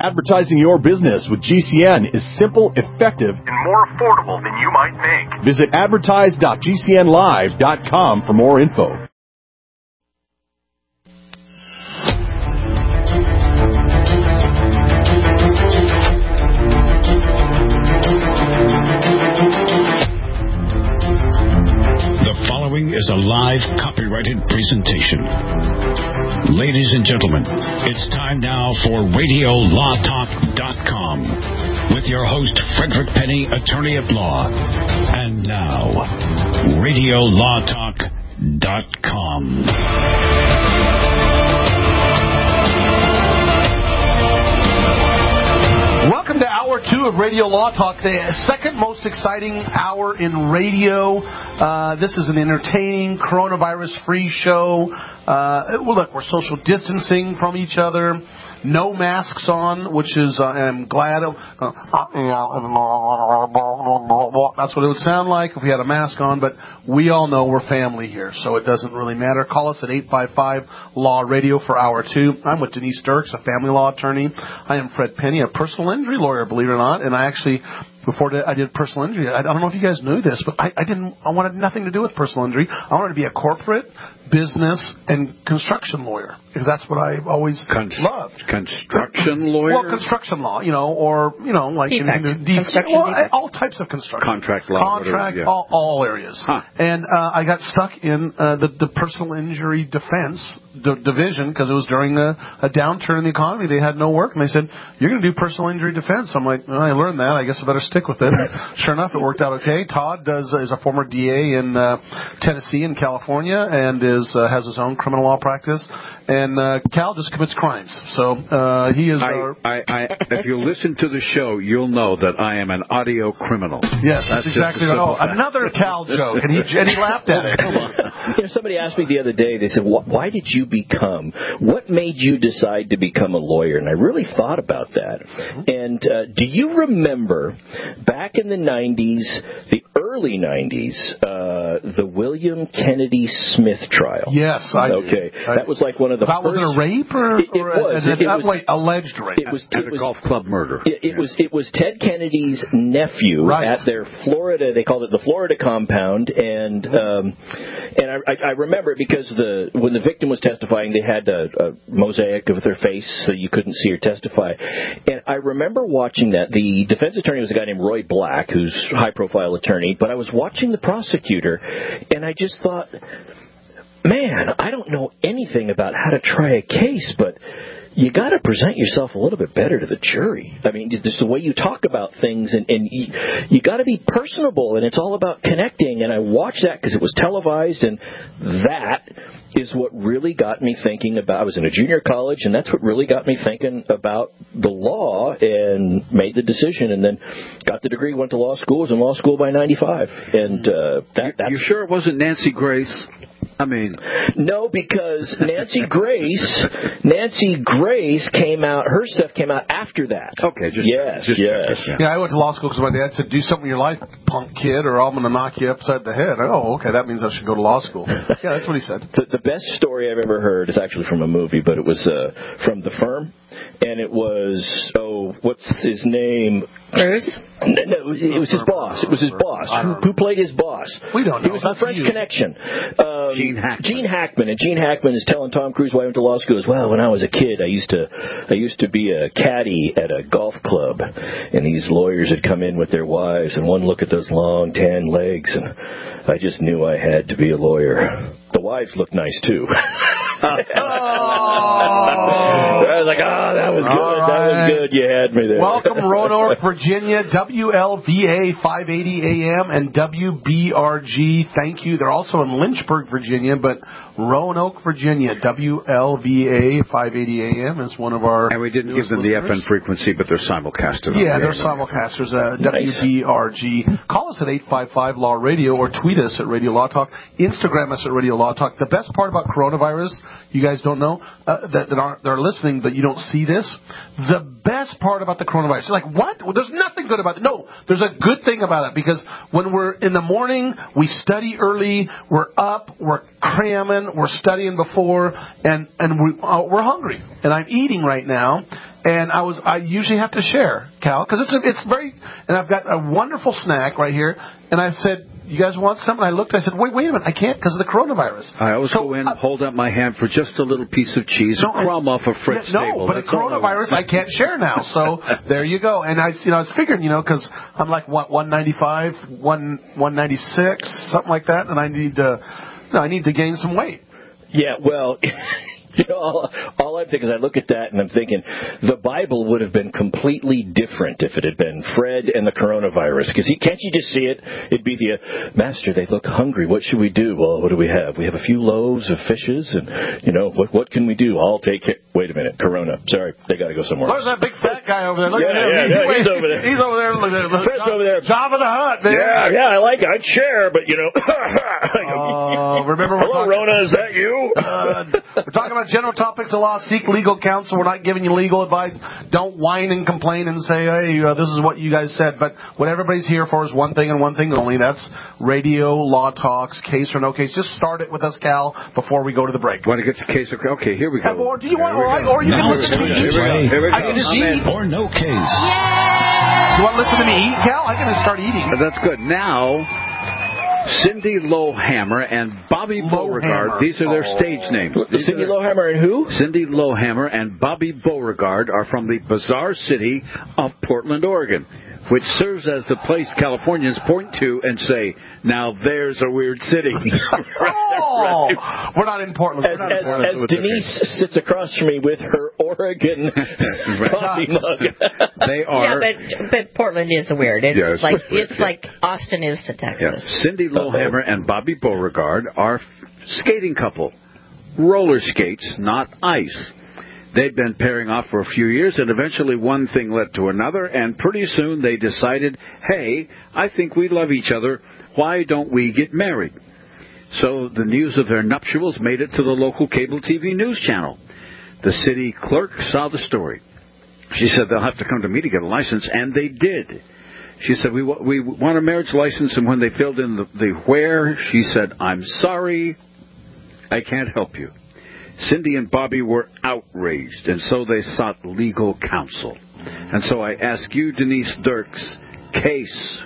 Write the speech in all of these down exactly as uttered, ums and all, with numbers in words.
Advertising your business with G C N is simple, effective, and more affordable than you might think. Visit advertise dot g c n live dot com for more info. The following is a live copyrighted presentation. Ladies and gentlemen, it's time now for radio law talk dot com with your host, Frederick Penny, attorney at law. And now, radio law talk dot com. Welcome to hour two of Radio Law Talk, the second most exciting hour in radio. Uh, this is an entertaining, coronavirus-free show. Uh, well, look, we're social distancing from each other. No masks on, which is, uh, I'm glad. Of, uh, that's what it would sound like if we had a mask on, but we all know we're family here, so it doesn't really matter. Call us at eight five five law radio for hour two. I'm with Denise Dirks, a family law attorney. I am Fred Penny, a personal injury lawyer, believe it or not, and I actually... Before I did personal injury, I don't know if you guys knew this, but I, I didn't. I wanted nothing to do with personal injury. I wanted to be a corporate, business, and construction lawyer because that's what I always Con- loved. Construction lawyer? Well, construction law, you know, or you know, like defect. In, in, de- construction well, defect. all types of construction, contract law, contract, whatever, yeah. all, all areas. Huh. And uh, I got stuck in uh, the, the personal injury defense d- division because it was during a, a downturn in the economy. They had no work, and they said, "You're going to do personal injury defense." I'm like, well, I learned that. I guess I better stick with it. Sure enough, it worked out okay. Todd does is a former D A in uh, Tennessee and California, and is uh, has his own criminal law practice. And uh, Cal just commits crimes. So uh, he is. I, our... I, I, if you listen to the show, you'll know that I am an audio criminal. Yes, that's exactly right. Oh, another Cal joke, and he and he laughed at it. You know, somebody asked me the other day. They said, "Why did you become? What made you decide to become a lawyer?" And I really thought about that. And uh, do you remember back in the nineties, the early nineties, uh, the William Kennedy Smith trial? Yes, I okay. do. I, that was like one of the that first. Was it a rape or, it, it or was. a, It, it a, was like alleged rape? It was and it a was, golf club murder. It, it yeah. was. It was Ted Kennedy's nephew right. at their Florida. They called it the Florida compound, and um, and I, I remember it because the when the victim was testifying, they had a, a mosaic of their face so you couldn't see her testify. And I remember watching that. The defense attorney was a guy named Roy Black, who's a high-profile attorney. But I was watching the prosecutor, and I just thought, man, I don't know anything about how to try a case, but you got to present yourself a little bit better to the jury. I mean, just the way you talk about things, and, and you, you got to be personable, and it's all about connecting. And I watched that because it was televised, and that is what really got me thinking about. I was in a junior college, and that's what really got me thinking about the law, and made the decision, and then got the degree, went to law school, was in law school by ninety-five. And uh, that, that's, you sure it wasn't Nancy Grace? I mean, no, because Nancy Grace, Nancy Grace came out. Her stuff came out after that. Okay, just yes, just yes. Yeah. yeah, I went to law school because my dad said, "Do something with your life, punk kid, or I'm going to knock you upside the head." Oh, okay, that means I should go to law school. Yeah, that's what he said. The, the best story I've ever heard is actually from a movie, but it was uh, from The Firm, and it was oh, what's his name? Bruce? No, no, it was his boss. It was his boss. Who, who played his boss? We don't know. He was That's in French you. Connection. Um, Gene Hackman. Gene Hackman, and Gene Hackman is telling Tom Cruise why I went to law school. He goes, well, when I was a kid, I used to, I used to be a caddy at a golf club, and these lawyers would come in with their wives, and one look at those long tan legs, and I just knew I had to be a lawyer. The wives looked nice too. Oh. I was like, oh, that was good. All That right. was good. You had me there. Welcome, Roanoke, Virginia, W L V A five eighty A M and W B R G. Thank you. They're also in Lynchburg, Virginia, but Roanoke, Virginia, W L V A five eighty A M is one of our. And we didn't give them the F M frequency, but they're simulcasted. Yeah, on they're the air. simulcasters. Uh, W B R G. Call us at eight five five law radio or tweet us at Radio Law Talk. Instagram us at Radio Law Talk. The best part about coronavirus, you guys don't know, uh, that, that aren't they're listening, but you don't see this. The best part about the coronavirus, you're like, what? Well, there's nothing good about it. No, there's a good thing about it, because when we're in the morning, we study early, we're up, we're cramming, we're studying before, and and we uh, we're hungry. And I'm eating right now. And I was I usually have to share, Cal, because it's a, it's very, and I've got a wonderful snack right here. And I said, you guys want something? I looked, I said, wait, wait a minute, I can't because of the coronavirus. I always so, go in, uh, hold out my hand for just a little piece of cheese, no, a crumb off of Fred's yeah, table. No, but That's the coronavirus I, I can't share now. So there you go. And I, you know, I was figuring, you know, because I'm like what one ninety-five, one one ninety-six, something like that, and I need to, no, I need to gain some weight. Yeah, well, you know, all, all I'm thinking is I look at that and I'm thinking the Bible would have been completely different if it had been Fred and the coronavirus. Because can't you just see it? It'd be the, uh, Master, they look hungry. What should we do? Well, what do we have? We have a few loaves of fishes and, you know, what what can we do? I'll take it. Wait a minute, Corona. Sorry, they got to go somewhere else. There's that big fat guy over there. Look yeah, at him. Yeah, he's, yeah, he's over there. He's over there. Look at him. Fred's over there. Jabba the Hutt, man. Yeah, yeah, I like it. I'd share, but, you know. uh, remember we're Hello, talking, Rona, is that you? uh, we're talking about general topics of law. Seek legal counsel. We're not giving you legal advice. Don't whine and complain and say, hey, uh, this is what you guys said. But what everybody's here for is one thing and one thing only. That's radio, law talks, case or no case. Just start it with us, Cal, before we go to the break. Want to get the case? Okay, here we go. Or do you want, or, or you Now can listen to me eat. Here we go. I can just eat. Or no case. You want to listen to me eat, Cal? I can just start eating. That's good. Now, Cindy Lowhammer and Bobby Beauregard, these are their stage names. These Cindy are their, Lowhammer and who? Cindy Lowhammer and Bobby Beauregard are from the bizarre city of Portland, Oregon, which serves as the place Californians point to and say, now there's a weird city. Oh, we're not in Portland. As, We're not in as, Portland. as Denise sits across from me with her Oregon coffee mug. They are. Yeah, but, but Portland is weird. It's Yeah, it's like weird, it's yeah. like Austin is to Yeah. Texas. Cindy Lowhammer and Bobby Beauregard are skating couple. Roller skates, not ice. They'd been pairing off for a few years, and eventually one thing led to another, and pretty soon they decided, hey, I think we love each other. Why don't we get married? So the news of their nuptials made it to the local cable T V news channel. The city clerk saw the story. She said they'll have to come to me to get a license, and they did. She said, we, w- we want a marriage license, and when they filled in the, the where, she said, I'm sorry, I can't help you. Cindy and Bobby were outraged, and so they sought legal counsel. And so I ask you, Denise Dirks, case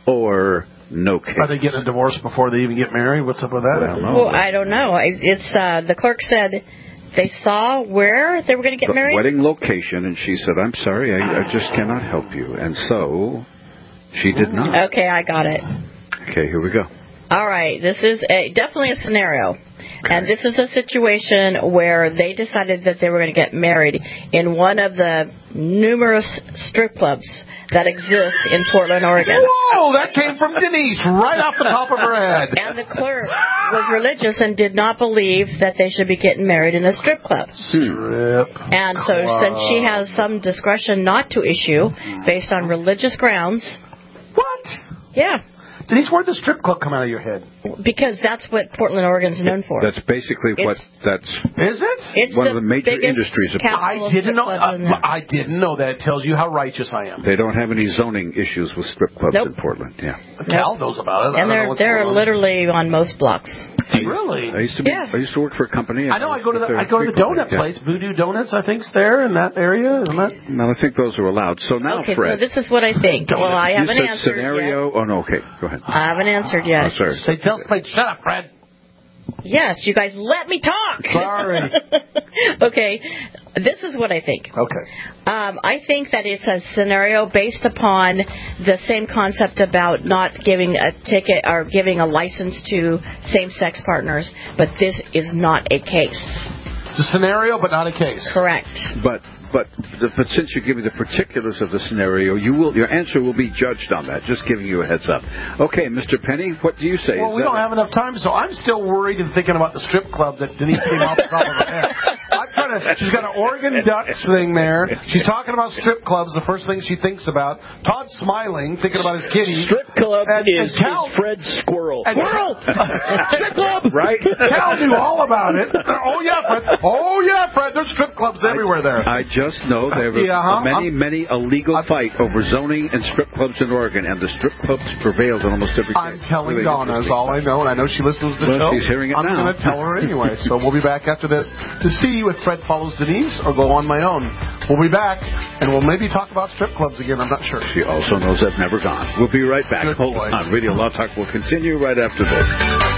or no case? Are they getting a divorce before they even get married? What's up with that? I don't know. Well, I don't know. It's, it's uh, the clerk said they saw where they were going to get The married. wedding location, and she said, I'm sorry, I, I just cannot help you. And so she did not. Okay, I got it. Okay, here we go. All right, this is a, definitely a scenario. And this is a situation where they decided that they were going to get married in one of the numerous strip clubs that exist in Portland, Oregon. Whoa, that came from Denise right off the top of her head. And the clerk was religious and did not believe that they should be getting married in a strip club. Strip. And so since she has some discretion not to issue based on religious grounds, What? yeah, Denise, where'd the strip club come out of your head? because that's what Portland, Oregon's known for. That's basically what It's- that's Is it? It's one of the major biggest industries of- capital I didn't strip know. clubs in the- Uh, I didn't know that. It tells you how righteous I am. they don't have any zoning issues with strip clubs Nope. in Portland. Yeah. Cal knows about it. I and don't know they're what's they're going on. literally on most blocks. Really? I used to be. Yeah. I used to work for a company. I know. I go to the there I go to the frequently. donut Yeah. place, Voodoo Donuts. I think's there in that area. Isn't that? No, I think those are allowed. So now, Okay, Fred, so this is what I think. Well, I you haven't said answered scenario. yet. Oh no. Okay, go ahead. I haven't answered yet. Oh, sorry. Say, tell Spade, shut up, Fred. Yes, you guys let me talk. Sorry. Okay, this is what I think. Okay. Um, I think that it's a scenario based upon the same concept about not giving a ticket or giving a license to same-sex partners, but this is not a case. It's a scenario, but not a case. Correct. But but but since you give me the particulars of the scenario, you will your answer will be judged on that. Just giving you a heads up. Okay, Mister Penny, what do you say? Well, Is we that don't a- have enough time, so I'm still worried and thinking about the strip club that Denise came off the top of her head. I'm trying to. She's got an Oregon Ducks thing there. She's talking about strip clubs. The first thing she thinks about. Todd's smiling, thinking about his kitty. Strip club And- is, and Cal- is Fred Squirrel. And- Squirrel! Strip club, Right? Cal knew all about it. Oh yeah, Fred. Oh yeah, Fred. There's strip clubs everywhere there. I just know there were Yeah, uh-huh. many, I'm- many a legal I'm- fight over zoning and strip clubs in Oregon, and the strip clubs prevailed in almost every I'm case. telling Really Donna is interesting. all I know, and I know she listens to the Well, show. she's hearing it I'm now. going to tell her anyway. So we'll be back after this to see you with Fred wife follows Denise or go on my own. We'll be back, and we'll maybe talk about strip clubs again. I'm not sure. She also knows I've never gone. We'll be right back. Good Hold boy. on. Radio Law Talk will continue right after this.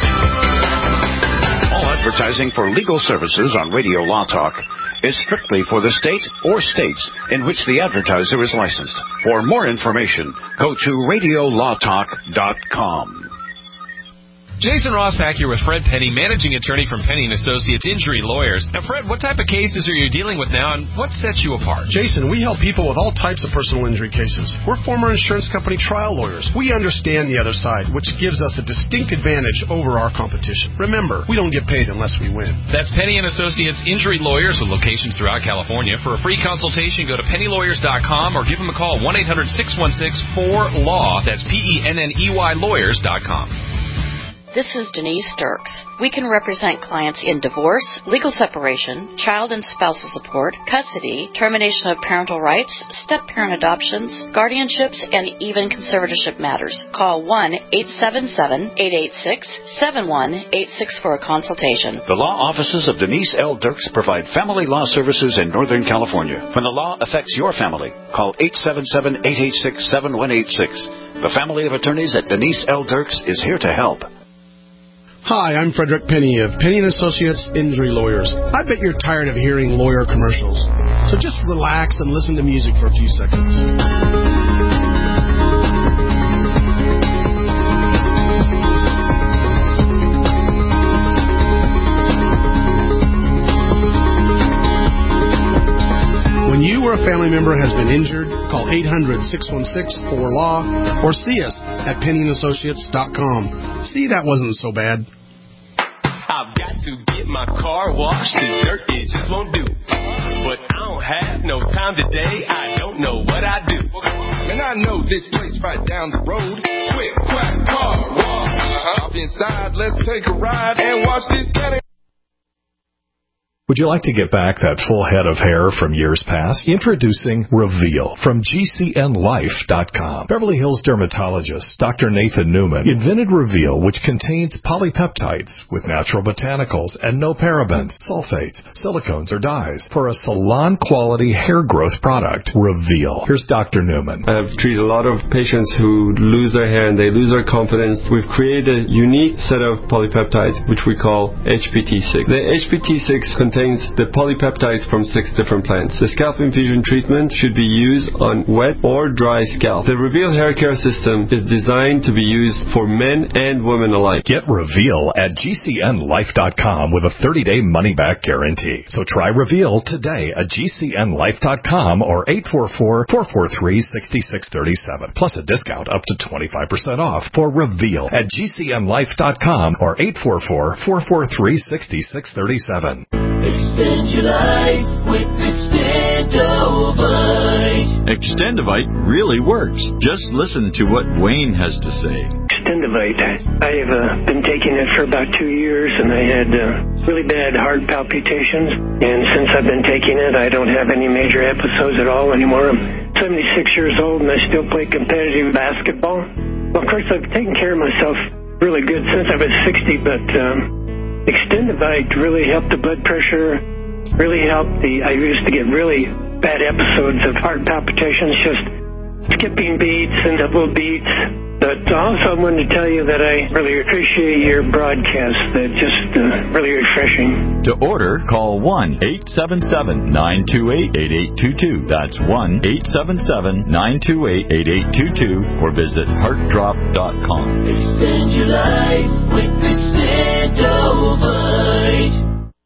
All advertising for legal services on Radio Law Talk is strictly for the state or states in which the advertiser is licensed. For more information, go to radio law talk dot com. Jason Rossback here with Fred Penny, managing attorney from Penny and Associates Injury Lawyers. Now, Fred, what type of cases are you dealing with now, and what sets you apart? Jason, we help people with all types of personal injury cases. We're former insurance company trial lawyers. We understand the other side, which gives us a distinct advantage over our competition. Remember, we don't get paid unless we win. That's Penny and Associates Injury Lawyers with locations throughout California. For a free consultation, go to penny lawyers dot com or give them a call, one eight hundred six one six four L A W. That's P E N N E Y lawyers dot com. This is Denise Dirks. We can represent clients in divorce, legal separation, child and spousal support, custody, termination of parental rights, step-parent adoptions, guardianships, and even conservatorship matters. Call one eight seven seven, eight eight six, seven one eight six for a consultation. The law offices of Denise L. Dirks provide family law services in Northern California. When the law affects your family, call eight seven seven, eight eight six, seven one eight six. The family of attorneys at Denise L. Dirks is here to help. Hi, I'm Frederick Penny of Penny and Associates Injury Lawyers. I bet you're tired of hearing lawyer commercials. So just relax and listen to music for a few seconds. When you or a family member has been injured, call eight hundred, six one six, four L A W or see us at penny and associates dot com. See, that wasn't so bad. I've got to get my car washed. The dirt it just won't do. But I don't have no time today. I don't know what I do. And I know this place right down the road. Quick, quack, car wash. Uh-huh. Hop inside, let's take a ride and watch this county. Would you like to get back that full head of hair from years past? Introducing Reveal from G C N life dot com. Beverly Hills dermatologist Doctor Nathan Newman invented Reveal, which contains polypeptides with natural botanicals and no parabens, sulfates, silicones, or dyes for a salon-quality hair growth product. Reveal. Here's Doctor Newman. I've treated a lot of patients who lose their hair and they lose their confidence. We've created a unique set of polypeptides, which we call H P T six. The H P T six contains the polypeptides from six different plants. The scalp infusion treatment should be used on wet or dry scalp. The Reveal hair care system is designed to be used for men and women alike. Get Reveal at G C N life dot com with a thirty-day money-back guarantee. So try Reveal today at G C N life dot com or eight four four, four four three, six six three seven. Plus a discount up to twenty-five percent off for Reveal at G C N life dot com or eight four four, four four three, six six three seven. Extend your life with Extendovite. Extendovite really works. Just listen to what Wayne has to say. Extendovite. I have uh, been taking it for about two years, and I had uh, really bad heart palpitations. And since I've been taking it, I don't have any major episodes at all anymore. I'm seventy-six years old, and I still play competitive basketball. Well, of course, I've taken care of myself really good since I was sixty, but um, Extendovite really helped the blood pressure, really helped the, I used to get really bad episodes of heart palpitations, just skipping beats and double beats. But also I wanted to tell you that I really appreciate your broadcast. They're just uh, really refreshing. To order, call one eight seven seven, nine two eight, eight eight two two. That's one eight seven seven, nine two eight, eight eight two two or visit heart drop dot com. Extend your life with Extendovite.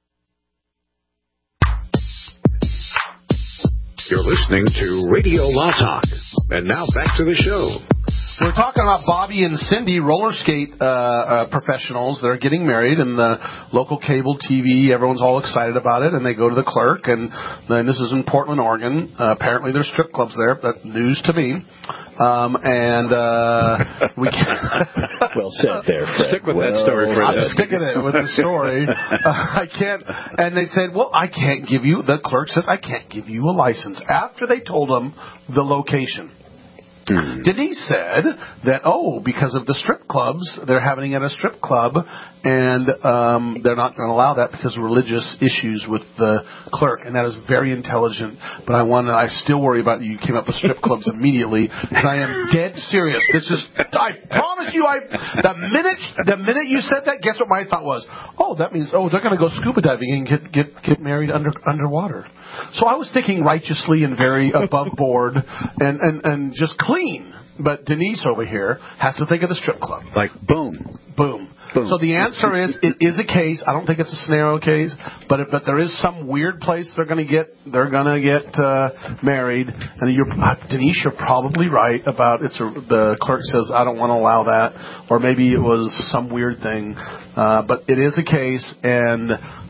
You're listening to Radio Law Talk. And now back to the show. We're talking about Bobby and Cindy, roller skate uh, uh, professionals that are getting married, and the local cable T V, everyone's all excited about it, and they go to the clerk, and then this is in Portland, Oregon. Uh, apparently there's strip clubs there. That's news to me. Um, and uh, we can't... Well said there, Fred. Stick with well that story, Fred. I'm sticking it with the story. Uh, I can't... And they said, well, I can't give you... The clerk says, I can't give you a license. After they told them the location. Mm. Denise said that, oh, because of the strip clubs, they're having it at a strip club, and um, they're not going to allow that because of religious issues with the clerk, and that is very intelligent. But I want to, I still worry about you. You came up with strip clubs immediately, because I am dead serious. This is, I promise you, I the minute the minute you said that, guess what my thought was? Oh, that means oh, they're going to go scuba diving and get get get married under underwater. So I was thinking righteously and very above board and, and, and just clean. But Denise over here has to think of the strip club. Like boom. Boom. Boom. So the answer is, it is a case. I don't think it's a scenario case, but it, but there is some weird place they're going to get they're going to get uh, married. And you're, uh, Denise, you're probably right about it's a, the clerk says I don't want to allow that, or maybe it was some weird thing. Uh, but it is a case, and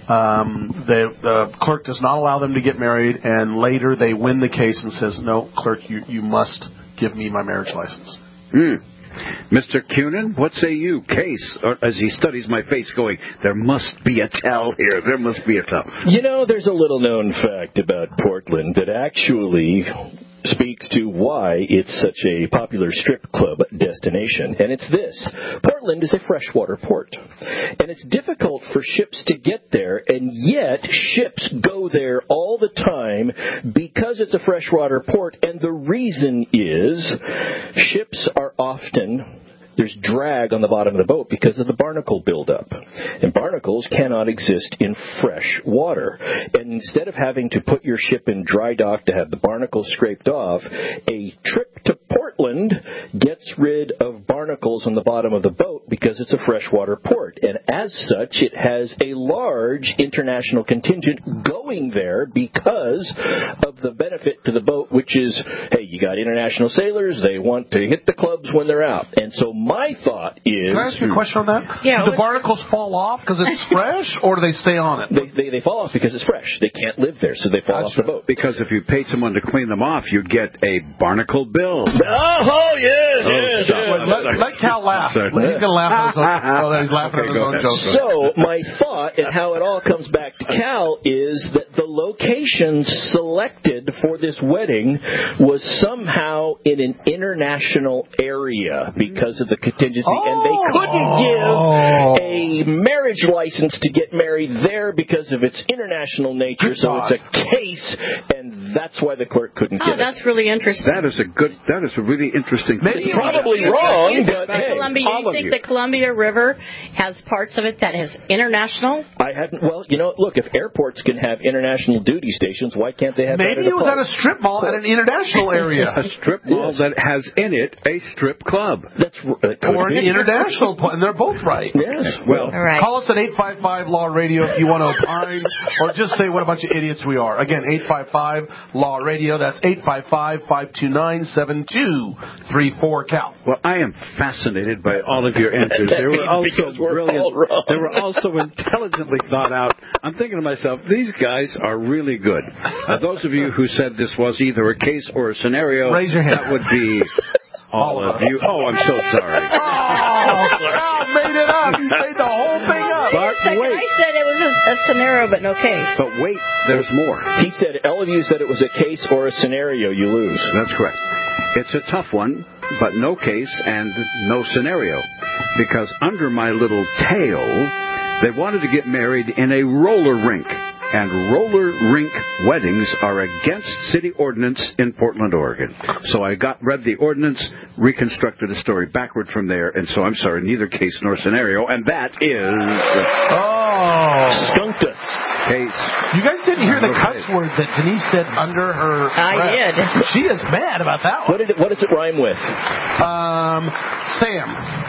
um, the, the clerk does not allow them to get married. And later they win the case and says, no, clerk, you you must give me my marriage license. Mm. Mister Cunin, what say you? Case, or as he studies my face, going, there must be a tell here. There must be a tell. You know, there's a little known fact about Portland that actually speaks to why it's such a popular strip club destination. And it's this. Portland is a freshwater port. And it's difficult for ships to get there, and yet ships go there all the time because it's a freshwater port. And the reason is ships are often... there's drag on the bottom of the boat because of the barnacle buildup. And barnacles cannot exist in fresh water. And instead of having to put your ship in dry dock to have the barnacles scraped off, a trip to Portland gets rid of barnacles on the bottom of the boat because it's a freshwater port. And as such, it has a large international contingent going there because of the benefit to the boat, which is, hey, you got international sailors, they want to hit the clubs when they're out. And so my thought is... Can I ask you a question on that? Yeah. Do the barnacles fall off because it's fresh, or do they stay on it? They, they, they fall off because it's fresh. They can't live there, so they fall That's off the boat. Because if you paid someone to clean them off, you'd get a barnacle bill. Oh, yes, Oh, yes, stop. yes. Wait, let, let Cal laugh. Sorry. He's going to laugh at his own, oh, he's laughing Okay, at his go own ahead. joke. So my thought, and how it all comes back to Cal, is that the location selected for this wedding was somehow in an international area because of the contingency, Oh. and they couldn't give a marriage license to get married there because of its international nature. Good so God. it's a case, and that's why the clerk couldn't Oh, get it. that's really interesting. That is a good, that is a really interesting Maybe thing. you're Probably You wrong, think but the hey, Columbia, all you of think you. the Columbia River has parts of it that is international? I hadn't. Well, you know, look, if airports can have international duty stations, why can't they have that Maybe at it a was park? at a strip mall at an international area. A strip mall Yes. that has in it a strip club. That's r- that could Or an be. international pl- and they're both right. Yes. Well, All right. Call us at eight five five Law Radio if you want to opine, or just say what a bunch of idiots we are. Again, eight five five Law Radio. That's eight five five, five two nine, seven two three four, Cal. Well, I am fascinated by all of your answers. They were also Because we're brilliant. all wrong. They were also intelligently thought out. I'm thinking to myself, these guys are really good. Uh, those of you who said this was either a case or a scenario, Raise your hand. that would be all, All of of you. Oh, I'm so sorry. Oh, Cal made it up. He made the whole thing up. But Second, wait, I said it was a, a scenario, but no case. but wait, there's more. He said, all of you said it was a case or a scenario, you lose. That's correct. It's a tough one, but no case and no scenario. Because under my little tail, they wanted to get married in a roller rink. And roller rink weddings are against city ordinance in Portland, Oregon. So I got read the ordinance, reconstructed a story backward from there, and so I'm sorry, neither case nor scenario, and that is Oh. Skunked us. case. You guys didn't hear the Okay. cuss word that Denise said under her I breath. did. She is mad about that What one. did it, what does it rhyme with? Um, Sam.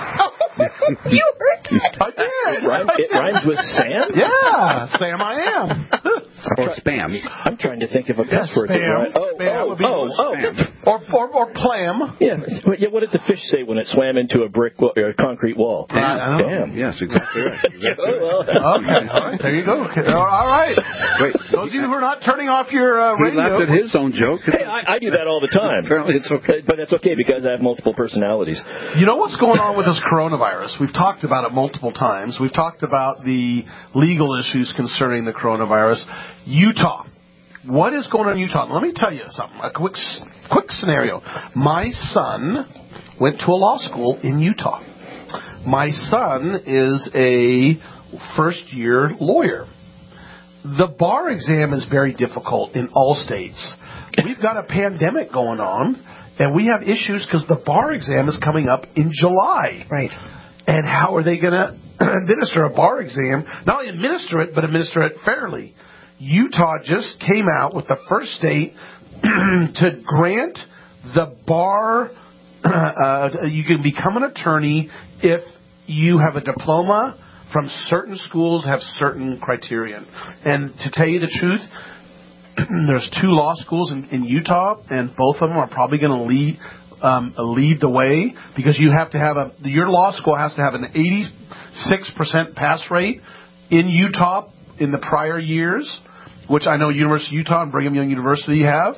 You heard that? I did. Rhyme, it rhymes with Sam? Yeah, Sam I am. Or spam. I'm trying to think of a cuss Yeah, word that spam. rhymes. Oh, Spam oh, would be oh, oh. spam. Or, or, or clam. Yeah. What, yeah, what did the fish say when it swam into a brick wall, or a concrete wall? Damn. Damn. Yes, exactly right. Exactly Oh, right. well. Okay, all right, there you go. Okay, all right. Wait, Those of you who are not turning off your uh, he radio. laughed at his own joke. Hey, I, I do that all the time. Apparently it's okay. But that's okay because I have multiple personalities. You know what's going on with this coronavirus? We've talked about it multiple times. We've talked about the legal issues concerning the coronavirus. Utah what is going on in Utah? Let me tell you something. A quick, quick scenario. My son went to a law school in Utah. My son is a first-year lawyer. The bar exam is very difficult in all states. We've got a pandemic going on, and we have issues because the bar exam is coming up in July. Right. And how are they going to administer a bar exam? Not only administer it, but administer it fairly. Utah just came out with the first state to grant the bar, uh, you can become an attorney if you have a diploma from certain schools, have certain criterion. And to tell you the truth, there's two law schools in, in Utah, and both of them are probably going to lead um, lead the way, because you have to have a your law school has to have an eighty-six percent pass rate in Utah in the prior years, which I know University of Utah and Brigham Young University have.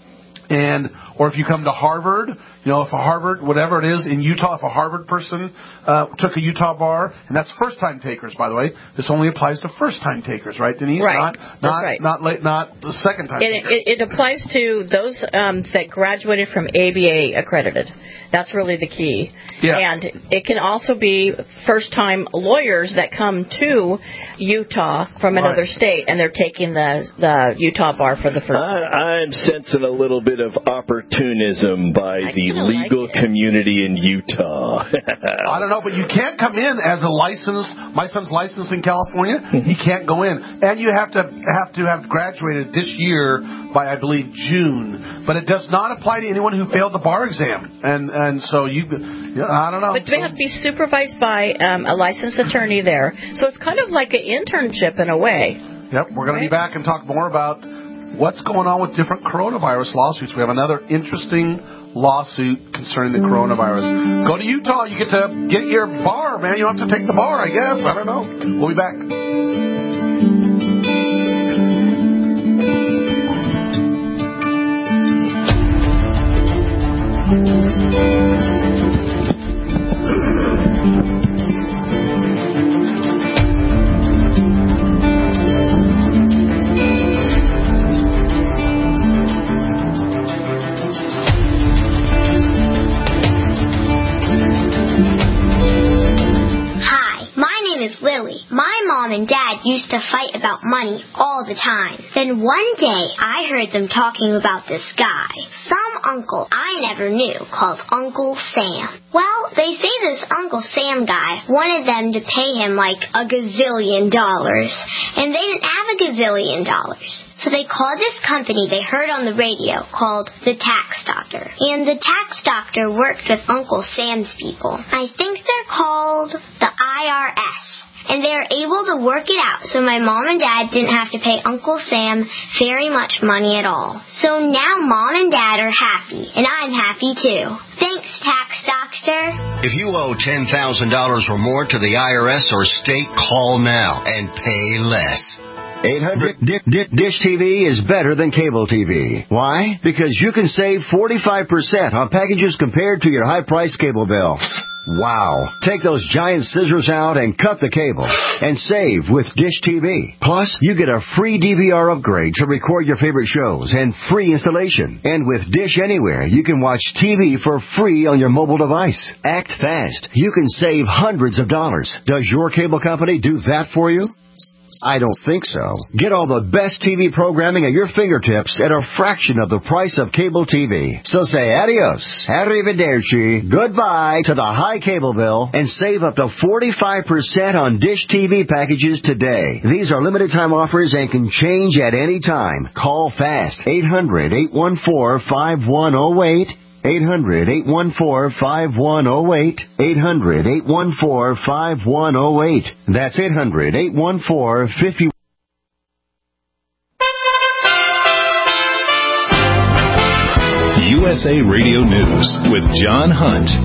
And, or if you come to Harvard, you know, if a Harvard, whatever it is in Utah, if a Harvard person uh, took a Utah bar, and that's first-time takers, by the way. This only applies to first-time takers, right, Denise? Right. Not, that's not, right. not late, not the second-time it, takers. it, it applies to those um, that graduated from A B A accredited. That's really the key. Yeah. And it can also be first-time lawyers that come to Utah from another Right. state, and they're taking the the Utah bar for the first time. I, I'm sensing a little bit of opportunism by I the kinda legal like it. community in Utah. I don't know, but you can't come in as a licensed. My son's licensed in California. He can't go in, and you have to have to have graduated this year by, I believe, June. But it does not apply to anyone who failed the bar exam, and and so you, I don't know. But they have to be supervised by um, a licensed attorney there, so it's kind of like an internship in a way. Yep, we're going to be back and talk more about what's going on with different coronavirus lawsuits. We have another interesting lawsuit concerning the coronavirus. Go to Utah, you get to get your bar, man. You don't have to take the bar, I guess. I don't know. We'll be back. Lily. My mom and dad used to fight about money all the time. Then one day, I heard them talking about this guy, some uncle I never knew, called Uncle Sam. Well, they say this Uncle Sam guy wanted them to pay him like a gazillion dollars, and they didn't have a gazillion dollars. So they called this company they heard on the radio called the Tax Doctor. And the Tax Doctor worked with Uncle Sam's people. I think they're called the I R S. And they were able to work it out so my mom and dad didn't have to pay Uncle Sam very much money at all. So now mom and dad are happy, and I'm happy too. Thanks, Tax Doctor. If you owe ten thousand dollars or more to the I R S or state, call now and pay less. eight hundred Dish T V is better than cable T V. Why? Because you can save forty-five percent on packages compared to your high-priced cable bill. Wow. Take those giant scissors out and cut the cable and save with Dish T V. Plus, you get a free D V R upgrade to record your favorite shows and free installation. And with Dish Anywhere, you can watch T V for free on your mobile device. Act fast. You can save hundreds of dollars. Does your cable company do that for you? I don't think so. Get all the best T V programming at your fingertips at a fraction of the price of cable T V. So say adios, arrivederci, goodbye to the high cable bill and save up to forty-five percent on Dish T V packages today. These are limited time offers and can change at any time. Call fast. eight hundred, eight one four, five one zero eight. eight hundred, eight one four, five one zero eight. eight hundred, eight one four, five one zero eight. That's eight hundred, eight one four, five one. U S A Radio News with John Hunt.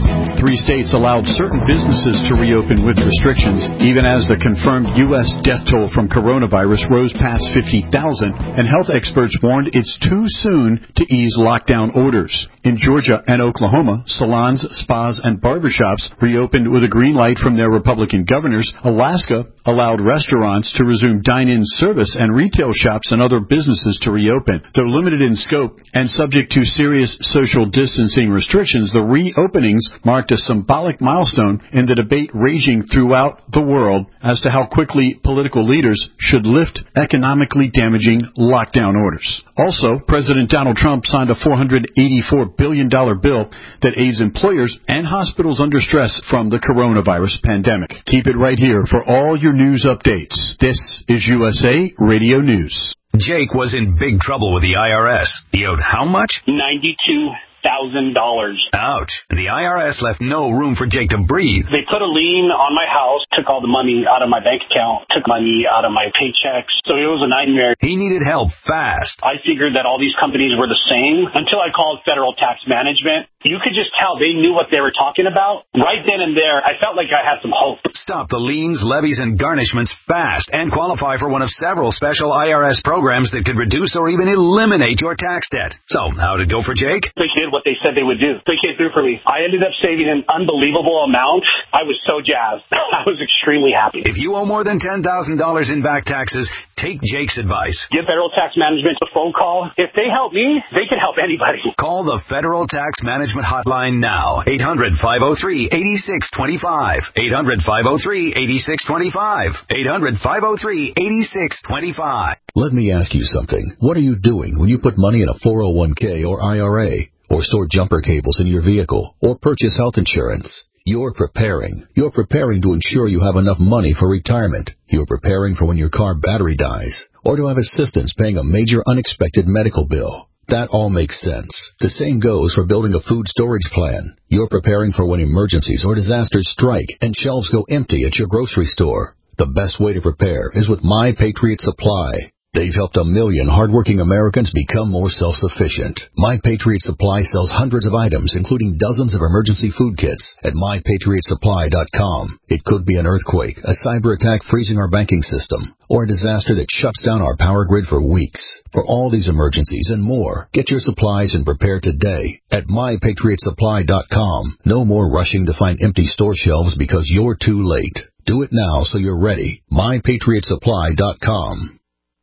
three states allowed certain businesses to reopen with restrictions, even as the confirmed U S death toll from coronavirus rose past fifty thousand, and health experts warned it's too soon to ease lockdown orders. In Georgia and Oklahoma, salons, spas, and barbershops reopened with a green light from their Republican governors. Alaska allowed restaurants to resume dine-in service and retail shops and other businesses to reopen. They're limited in scope and subject to serious social distancing restrictions. The reopenings marked a symbolic milestone in the debate raging throughout the world as to how quickly political leaders should lift economically damaging lockdown orders. Also, President Donald Trump signed a four hundred eighty-four billion dollars bill that aids employers and hospitals under stress from the coronavirus pandemic. Keep it right here for all your news updates. This is U S A Radio News. Jake was in big trouble with the I R S. He owed how much? ninety-two thousand dollars. Ouch. And the I R S left no room for Jake to breathe. They put a lien on my house, took all the money out of my bank account, took money out of my paychecks. So it was a nightmare. He needed help fast. I figured that all these companies were the same until I called Federal Tax Management. You could just tell they knew what they were talking about. Right then and there, I felt like I had some hope. Stop the liens, levies, and garnishments fast and qualify for one of several special I R S programs that could reduce or even eliminate your tax debt. So, how'd it go for Jake? They did what they said they would do. They came through for me. I ended up saving an unbelievable amount. I was so jazzed. I was extremely happy. If you owe more than ten thousand dollars in back taxes, take Jake's advice. Give Federal Tax Management a phone call. If they help me, they can help anybody. Call the Federal Tax Management Hotline now. eight hundred, five oh three, eight six two five. eight hundred, five oh three, eight six two five. eight hundred, five oh three, eight six two five. Let me ask you something. What are you doing when you put money in a four oh one k or I R A, or store jumper cables in your vehicle, or purchase health insurance? You're preparing. You're preparing to ensure you have enough money for retirement. You're preparing for when your car battery dies, or to have assistance paying a major unexpected medical bill. That all makes sense. The same goes for building a food storage plan. You're preparing for when emergencies or disasters strike and shelves go empty at your grocery store. The best way to prepare is with My Patriot Supply. They've helped a million hardworking Americans become more self-sufficient. My Patriot Supply sells hundreds of items, including dozens of emergency food kits, at my patriot supply dot com. It could be an earthquake, a cyber attack freezing our banking system, or a disaster that shuts down our power grid for weeks. For all these emergencies and more, get your supplies and prepare today at my patriot supply dot com. No more rushing to find empty store shelves because you're too late. Do it now so you're ready. my patriot supply dot com.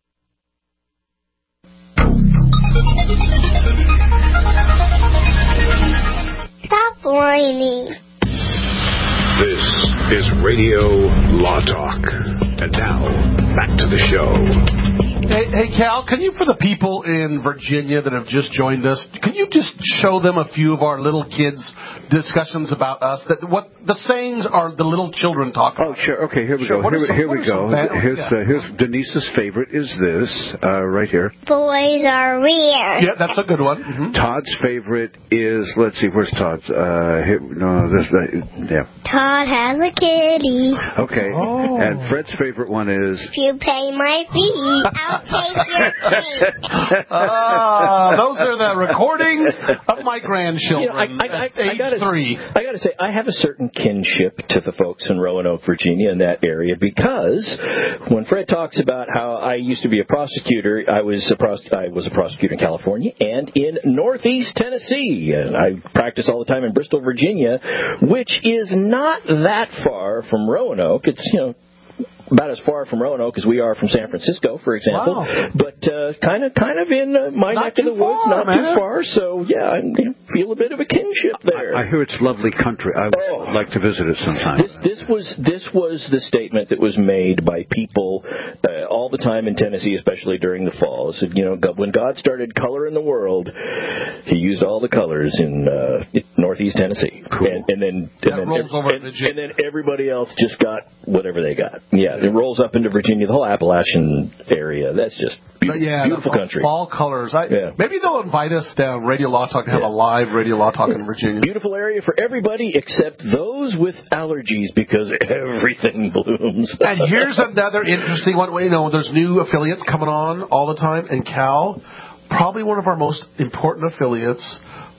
Stop whining. This is Radio Law Talk. And now, back to the show. Hey, hey, Cal, can you, for the people in Virginia that have just joined us, can you just show them a few of our little kids' discussions about us? That what the sayings are the little children talk about. Oh, sure. Okay, here we sure. go. Here, some, here we go. Here's, uh, here's Denise's favorite is this, uh, right here. Boys are weird. Yeah, that's a good one. Mm-hmm. Todd's favorite is, let's see, where's Todd's? Uh, here, no, this, uh, yeah. Todd has a kitty. Okay. Oh. And Fred's favorite one is... If you pay my fee, I'll take your cake. Ah, those are the recordings of my grandchildren. You know, I, I, I, age I gotta, three. I got to say, I have a certain kinship to the folks in Roanoke, Virginia, in that area, because when Fred talks about how I used to be a prosecutor, I was a, pros- I was a prosecutor in California and in Northeast Tennessee. And I practice all the time in Bristol, Virginia, which is not that far from Roanoke. It's, you know, about as far from Roanoke as we are from San Francisco, for example. Wow. But uh, kind of kind of in uh, my not neck of the woods, far, not man. too far. So, yeah, I you know, feel a bit of a kinship there. I, I hear it's lovely country. I would oh. like to visit it sometime. This, this was this was the statement that was made by people uh, all the time in Tennessee, especially during the fall. It said, you know, when God started coloring the world, He used all the colors in uh, Northeast Tennessee. Cool. And, and then that and then, rolls over and, and then everybody else just got whatever they got. Yeah, it rolls up into Virginia, the whole Appalachian area. That's just beautiful, yeah, beautiful the country. Fall colors. I, yeah. Maybe they'll invite us down Radio Law Talk to have yeah. a live Radio Law Talk in Virginia. Beautiful area for everybody except those with allergies because everything blooms. And here's another interesting one. You know, there's new affiliates coming on all the time. And Cal, probably one of our most important affiliates,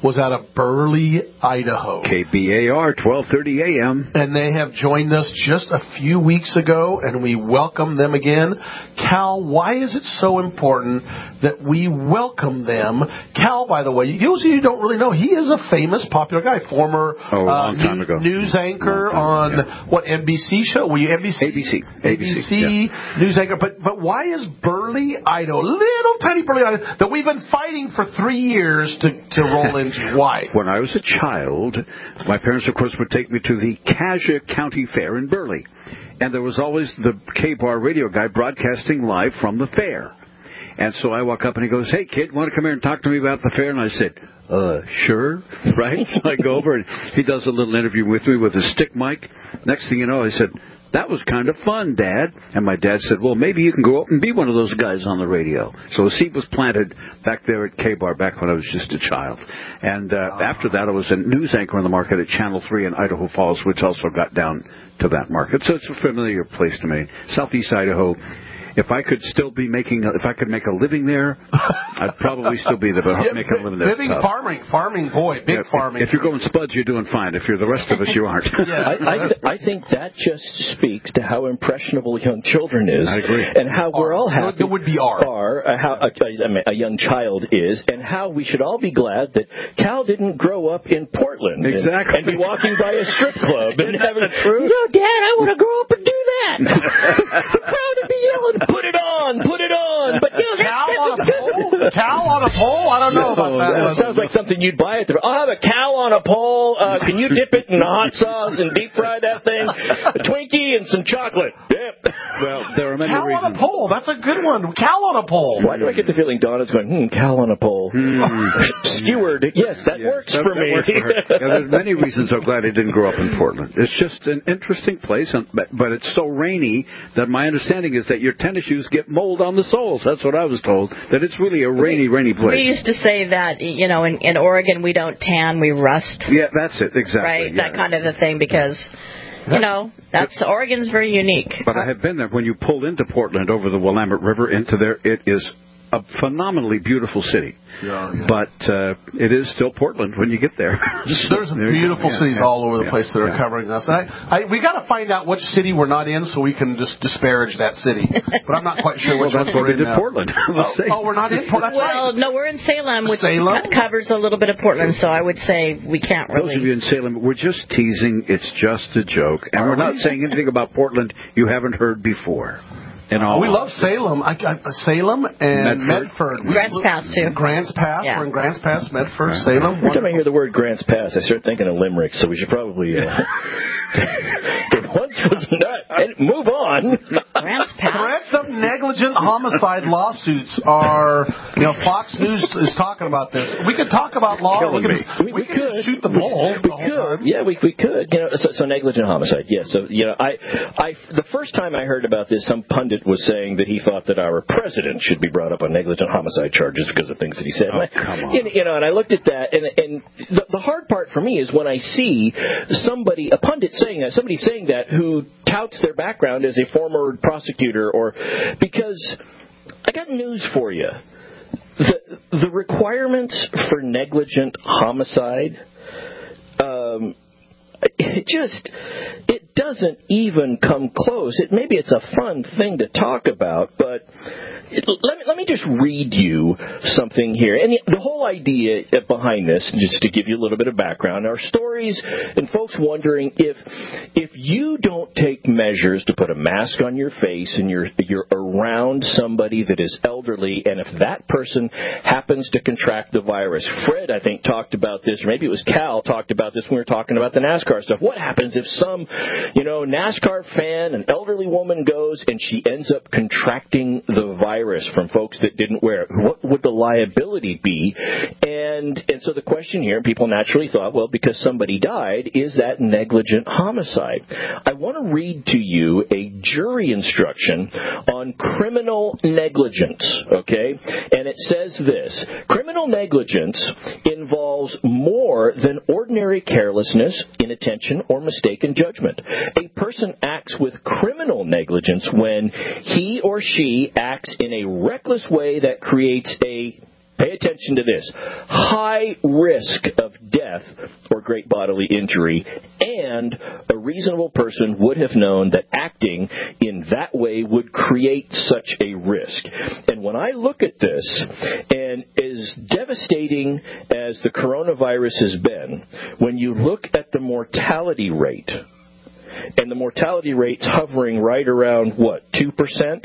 was out of Burley, Idaho. K B A R, twelve thirty A M. And they have joined us just a few weeks ago, and we welcome them again. Cal, why is it so important that we welcome them? Cal, by the way, those of you who don't really know, he is a famous, popular guy, former oh, a long uh, time new, ago. news anchor time, on, yeah. what, N B C show? Were you N B C? A B C. A B C yeah. news anchor. But, but why is Burley, Idaho, little tiny Burley, Idaho, that we've been fighting for three years to, to roll into? Why? When I was a child, my parents, of course, would take me to the Cassia County Fair in Burley. And there was always the K-Bar radio guy broadcasting live from the fair. And so I walk up and he goes, "Hey, kid, want to come here and talk to me about the fair?" And I said, uh, sure, right? So I go over and he does a little interview with me with a stick mic. Next thing you know, I said, "That was kind of fun, Dad." And my dad said, "Well, maybe you can go up and be one of those guys on the radio." So a seed was planted back there at K-Bar back when I was just a child. And uh, uh-huh. after that, I was a news anchor on the market at Channel three in Idaho Falls, which also got down to that market. So it's a familiar place to me. Southeast Idaho. If I could still be making, if I could make a living there, I'd probably still be there. But yeah, making a living there, living farming, farming, boy, big yeah, farming. If you're going spuds, you're doing fine. If you're the rest of us, you aren't. yeah, I, I, th- I think that just speaks to how impressionable young children is. I agree. And how we're all happy. It would be our. Are, uh, how a, a, a young child is, and how we should all be glad that Cal didn't grow up in Portland. Exactly. And, and be walking by a strip club and having a true. No, Dad, I want to grow up and do that. I'm proud to be yelling, "Put it on, put it on." But you know, cow that's, on a pole? Cow on a pole? I don't know about that. That sounds like something you'd buy at the. I'll have a cow on a pole. Uh, can you dip it in hot sauce and deep fry that thing? A Twinkie and some chocolate. Yep. Well, there are many cow reasons. on a pole. That's a good one. Cow on a pole. Why do I get the feeling Donna's going, hmm, cow on a pole? Skewered. Yes, that yes, works that, for that me. Works for her. Yeah, there's many reasons I'm glad I didn't grow up in Portland. It's just an interesting place, and, but, but it's so rainy that my understanding is that your tennis shoes get mold on the soles. That's what I was told, that it's really a rainy, rainy place. We used to say that, you know, in, in Oregon we don't tan, we rust. Yeah, that's it, exactly. Right, yeah. that kind of a thing, because... You know, that's Oregon's very unique. But I have been there. When you pull into Portland over the Willamette River into there, it is a phenomenally beautiful city. Yeah, yeah. But uh, it is still Portland when you get there. There's beautiful yeah, cities yeah, all over the yeah, place that are yeah. covering us. I, I, we got to find out which city we're not in so we can just disparage that city. But I'm not quite sure which well, that's one what we're we in did now. Portland. oh, oh, we're not in Portland. That's well, right. no, we're in Salem, which Salem? co- covers a little bit of Portland, so I would say we can't really... Those of you in Salem, we're just teasing. It's just a joke. And we're not saying anything about Portland you haven't heard before. And all we love Salem. I, I, Salem and Medford. Medford. Grants Pass, too. Grants Pass. Yeah. We're in Grants Pass, Medford, Salem. Every time I hear the word Grants Pass, I start thinking of Limerick, so we should probably... Uh, it once was not... Move on. Grants Pass. Threats of negligent homicide lawsuits are... You know, Fox News is talking about this. We could talk about law. We could, we, we we could could shoot the bull. We could. Yeah, we, we could. You know, so, so negligent homicide. Yeah, so, you know, I, I... The first time I heard about this, some pundit was saying that he thought that our president should be brought up on negligent homicide charges because of things that he said. Oh, and I, come on. You, you know, and I looked at that, and, and the, the hard part for me is when I see somebody, a pundit saying that, somebody saying that who touts their background as a former prosecutor, or because I got news for you. The, the requirements for negligent homicide, um, it just, it doesn't even come close. It, maybe it's a fun thing to talk about, but it, let me let me just read you something here. And the whole idea behind this, just to give you a little bit of background, are stories and folks wondering if if you don't take measures to put a mask on your face and you're you're around somebody that is elderly, and if that person happens to contract the virus. Fred, I think, talked about this, or maybe it was Cal talked about this when we were talking about the NASCAR stuff. What happens if some, you know, NASCAR fan, an elderly woman goes and she ends up contracting the virus from folks that didn't wear it? What would the liability be? And and so the question here, people naturally thought, well, because somebody died, is that negligent homicide? I want to read to you a jury instruction on criminal negligence, okay? And it says this: criminal negligence involves more than ordinary carelessness, inattention, or mistaken judgment. A person acts with criminal negligence when he or she acts in a reckless way that creates a pay attention to this, high risk of death or great bodily injury, and a reasonable person would have known that acting in that way would create such a risk. And when I look at this, and as devastating as the coronavirus has been, when you look at the mortality rate, and the mortality rate's hovering right around, what, two percent?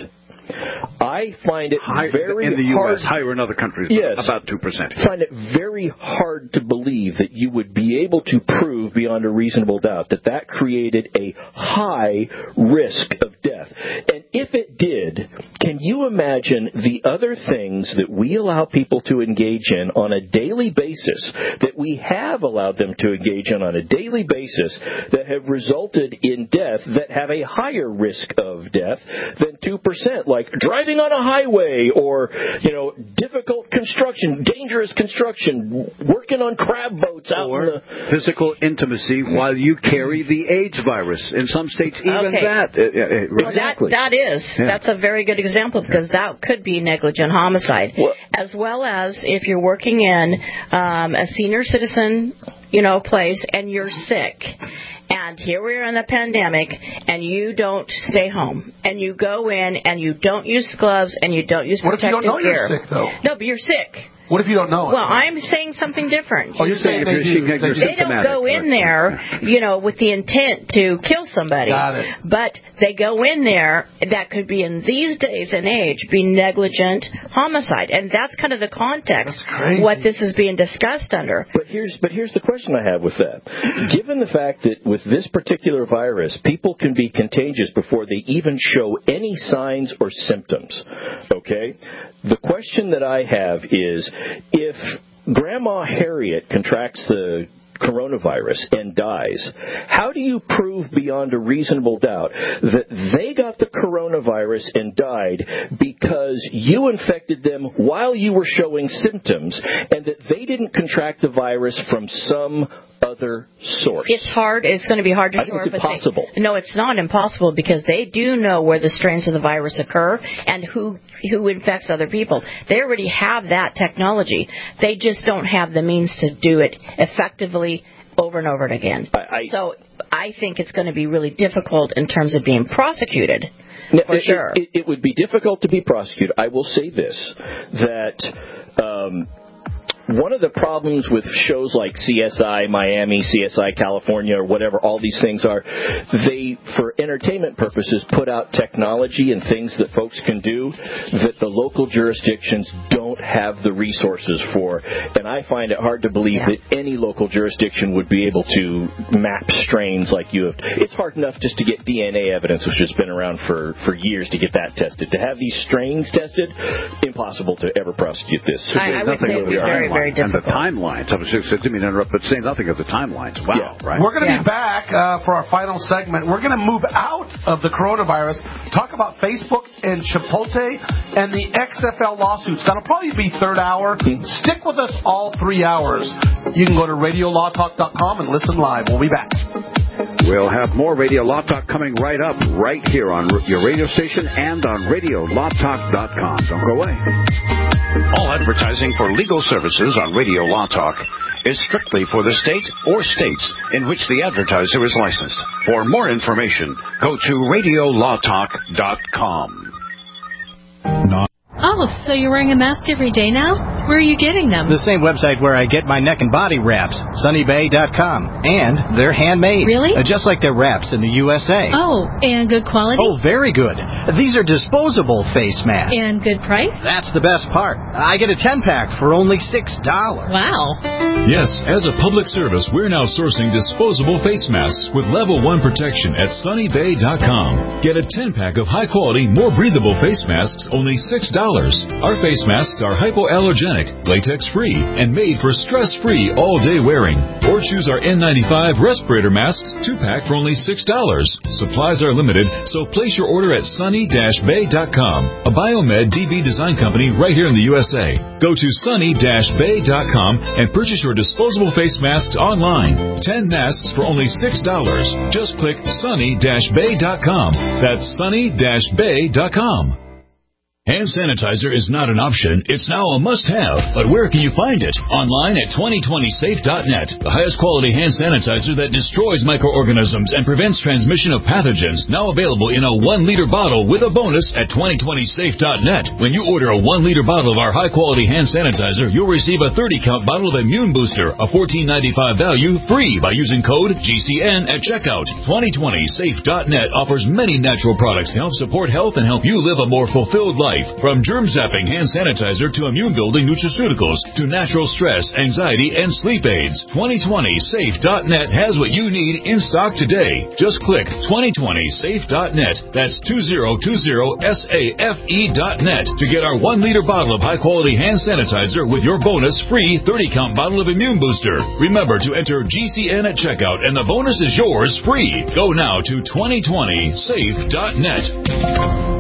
I find it High, very in the hard. U S, higher in other countries, yes, about two percent. I find it very hard to believe that you would be able to prove beyond a reasonable doubt that that created a high risk of death. And if it did, can you imagine the other things that we allow people to engage in on a daily basis, that we have allowed them to engage in on a daily basis, that have resulted in death that have a higher risk of death than two percent? Like driving on a highway, or, you know, difficult construction, dangerous construction, working on crab boats out or in the... physical intimacy while you carry the AIDS virus. In some states, even Okay. that. Uh, uh, Exactly. That, that is. Yeah. That's a very good example, because that could be negligent homicide. Well, as well as if you're working in um, a senior citizen, you know, place, and you're sick. And here we are in the pandemic, and you don't stay home, and you go in and you don't use gloves and you don't use What if you protective don't know gear. you're sick, though? No, but you're sick. What if you don't know it? Well, I'm saying something different. Oh, you're saying they do. They They don't go in there, you know, with the intent to kill somebody. Got it. But they go in there, that could be in these days and age, be negligent homicide. And that's kind of the context, what this is being discussed under. But here's but here's the question I have with that. Given the fact that with this particular virus, people can be contagious before they even show any signs or symptoms, okay? The question that I have is, if Grandma Harriet contracts the coronavirus and dies, how do you prove beyond a reasonable doubt that they got the coronavirus and died because you infected them while you were showing symptoms, and that they didn't contract the virus from some other source? It's hard. It's going to be hard to I think shore, it's but they- impossible. no, it's not impossible, because they do know where the strains of the virus occur and who who infects other people. They already have that technology. They just don't have the means to do it effectively over and over and again. I, I, so I think it's going to be really difficult in terms of being prosecuted. For it, sure. It, it would be difficult to be prosecuted. I will say this, that um, one of the problems with shows like C S I Miami, C S I California, or whatever all these things are, they, for entertainment purposes, put out technology and things that folks can do that the local jurisdictions don't have the resources for. And I find it hard to believe Yeah. that any local jurisdiction would be able to map strains like you have. It's hard enough just to get D N A evidence, which has been around for, for years, to get that tested. To have these strains tested, impossible to ever prosecute this. I, I would say it would be very, very And the difficult. timelines. I was just, I didn't mean to interrupt, but say nothing of the timelines. Wow, right? We're going to Yeah. be back uh, for our final segment. We're going to move out of the coronavirus, talk about Facebook and Chipotle and the X F L lawsuits. That'll probably be third hour. Stick with us all three hours. You can go to radio law talk dot com and listen live. We'll be back. We'll have more Radio Law Talk coming right up, right here on your radio station and on radio law talk dot com. Don't go away. All advertising for legal services on Radio Law Talk is strictly for the state or states in which the advertiser is licensed. For more information, go to radio law talk dot com. Oh, so you're wearing a mask every day now? Where are you getting them? The same website where I get my neck and body wraps, sunny bay dot com. And they're handmade. Really? Uh, just like their wraps in the U S A. Oh, and good quality? Oh, very good. These are disposable face masks. And good price? That's the best part. I get a ten-pack for only six dollars. Wow. Yes, as a public service, we're now sourcing disposable face masks with level one protection at sunny bay dot com. Get a ten-pack of high-quality, more breathable face masks, only six dollars. Our face masks are hypoallergenic, latex-free, and made for stress-free all-day wearing. Or choose our N ninety-five respirator masks, two-pack for only six dollars. Supplies are limited, so place your order at sunny bay dot com, a Biomed D B design company right here in the U S A. Go to sunny bay dot com and purchase your disposable face masks online. ten masks for only six dollars. Just click sunny bay dot com. That's sunny bay dot com. Hand sanitizer is not an option, it's now a must-have. But where can you find it? Online at twenty twenty safe dot net. The highest quality hand sanitizer that destroys microorganisms and prevents transmission of pathogens, now available in a one liter bottle with a bonus at twenty twenty safe dot net. When you order a one liter bottle of our high-quality hand sanitizer, you'll receive a thirty count bottle of Immune Booster, a fourteen ninety-five value, free by using code G C N at checkout. twenty twenty safe dot net offers many natural products to help support health and help you live a more fulfilled life. From germ-zapping hand sanitizer to immune-building nutraceuticals to natural stress, anxiety, and sleep aids. twenty twenty safe dot net has what you need in stock today. Just click twenty twenty safe dot net. That's two zero two zero safe dot net to get our one liter bottle of high-quality hand sanitizer with your bonus free thirty count bottle of Immune Booster. Remember to enter G C N at checkout, and the bonus is yours free. Go now to twenty twenty safe dot net.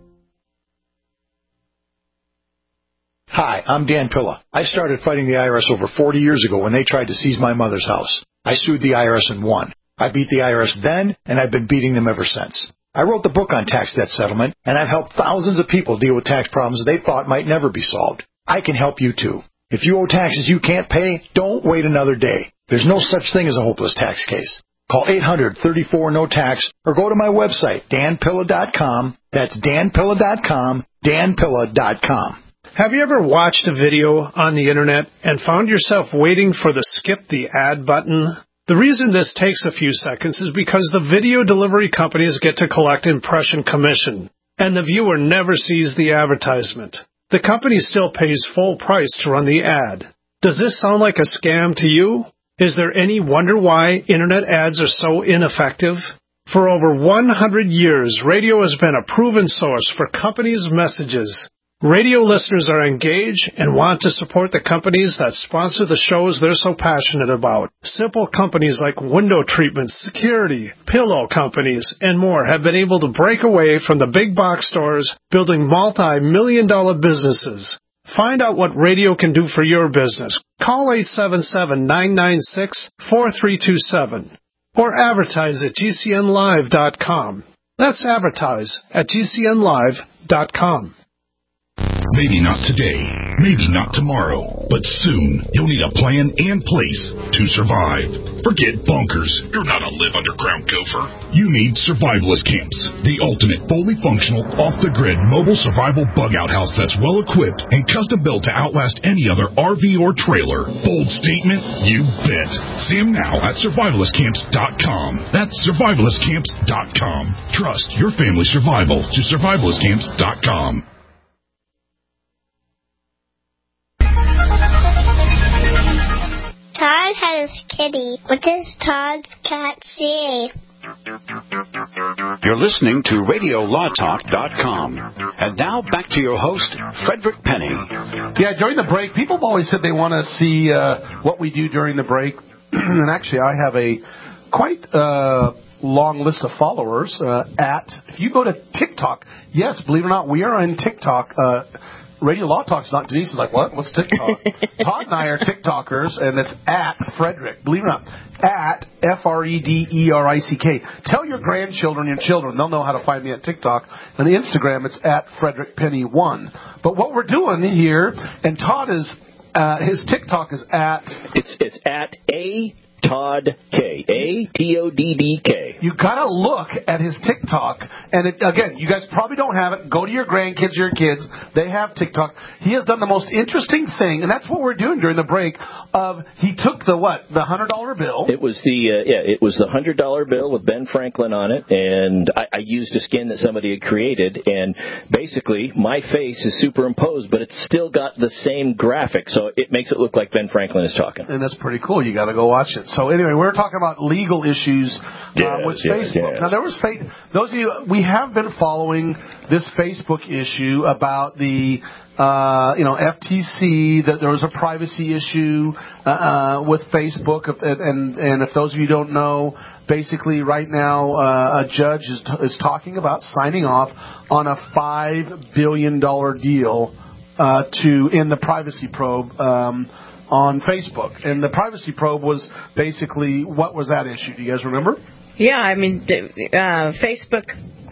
Hi, I'm Dan Pilla. I started fighting the I R S over forty years ago when they tried to seize my mother's house. I sued the I R S and won. I beat the I R S then, and I've been beating them ever since. I wrote the book on tax debt settlement, and I've helped thousands of people deal with tax problems they thought might never be solved. I can help you too. If you owe taxes you can't pay, don't wait another day. There's no such thing as a hopeless tax case. Call eight hundred, thirty-four, no tax or go to my website, dan pilla dot com. That's dan pilla dot com, dan pilla dot com. Have you ever watched a video on the internet and found yourself waiting for the skip the ad button? The reason this takes a few seconds is because the video delivery companies get to collect impression commission, and the viewer never sees the advertisement. The company still pays full price to run the ad. Does this sound like a scam to you? Is there any wonder why internet ads are so ineffective? For over one hundred years, radio has been a proven source for companies' messages. Radio listeners are engaged and want to support the companies that sponsor the shows they're so passionate about. Simple companies like window treatments, security, pillow companies, and more have been able to break away from the big box stores, building multi-million dollar businesses. Find out what radio can do for your business. Call eight seven seven, nine nine six, four three two seven or advertise at G C N live dot com. That's advertise at G C N live dot com. Maybe not today, maybe not tomorrow, but soon you'll need a plan and place to survive. Forget bunkers. You're not a live underground gopher. You need survivalist camps, the ultimate fully functional, off-the-grid mobile survival bug-out house that's well-equipped and custom-built to outlast any other R V or trailer. Bold statement? You bet. See them now at survivalist camps dot com. That's survivalist camps dot com. Trust your family's survival to survivalist camps dot com. Todd has a kitty. What does Todd's cat say? You're listening to radio law talk dot com. And now back to your host, Frederick Penny. Yeah, during the break, people have always said they want to see uh, what we do during the break. And actually, I have a quite uh, long list of followers uh, at, if you go to TikTok, yes, believe it or not, we are on TikTok. Uh, Radio Law Talk's not. Denise is like, what? What's TikTok? Todd and I are TikTokers, and it's at Frederick. Believe it or not, at F R E D E R I C K. Tell your grandchildren, your children, they'll know how to find me at TikTok. And the Instagram, it's at Frederick Penny one. But what we're doing here, and Todd is, uh, his TikTok is at... It's, it's at A... Todd K. A T O D D K. You gotta look at his TikTok, and it, again, you guys probably don't have it. Go to your grandkids, your kids. They have TikTok. He has done the most interesting thing, and that's what we're doing during the break. Of he took the what? The hundred dollar bill. It was the uh, yeah, it was the hundred dollar bill with Ben Franklin on it, and I, I used a skin that somebody had created, and basically my face is superimposed, but it's still got the same graphic, so it makes it look like Ben Franklin is talking. And that's pretty cool. You got to go watch it. So anyway, we're talking about legal issues uh, yes, with yes, Facebook. yes. Now, there was fa- those of you, we have been following this Facebook issue about the, uh, you know, F T C, that there was a privacy issue uh, uh, with Facebook. And, and if those of you don't know, basically right now uh, a judge is, t- is talking about signing off on a five billion dollars deal uh, to end the privacy probe um on Facebook. And the privacy probe was basically, what was that issue? Do you guys remember? Yeah, I mean, uh, Facebook